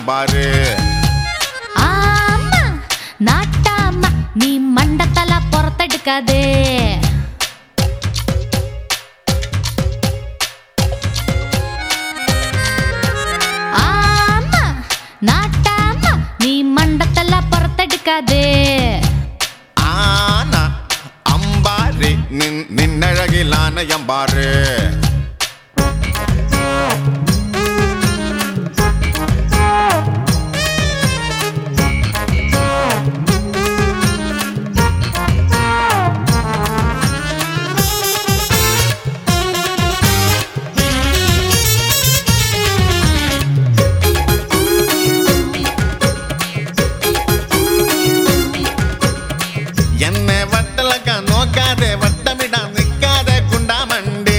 பாரு ஆமா நாட்டாமா நீ மண்டத்தல பொறத்தெடுக்காதே ஆமா நாட்டாமா நீ மண்டத்தல பொறத்தெடுக்காதே ஆனா அம்பாரி நின்னழகிலான எம்பாரு என்னை வட்டலக்க நோக்காதே வட்டமிடா நிக்காதே குண்டாமண்டே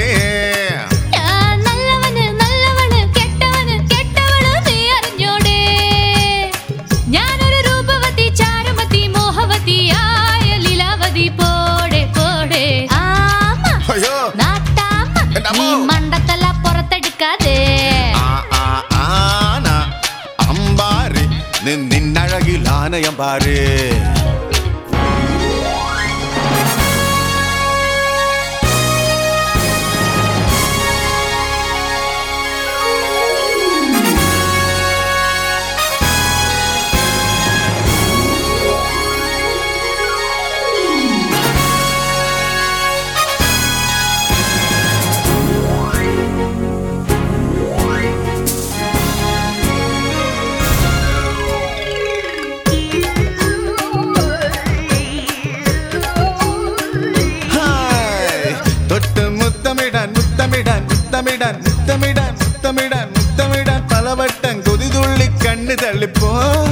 நல்லவனு நல்லவனு கெட்டவனு கெட்டவளு நீ അറിഞ്ഞോടേ ഞാനൊരു രൂപവതി ചാരുമതി മോഹവതി ആയ ലീലാവതി പോടേ പോടേ ആമാ നാട്ടാമാ നീ മണ്ടത്തല പുറത്തെടുക്കാതെ ആന അമ്പാരി നിന്നഴകിലാനയം പാര് മുത്തമിടാൻ പലവട്ടം കൊതിതുള്ളി കണ്ണ് തള്ളിപ്പോ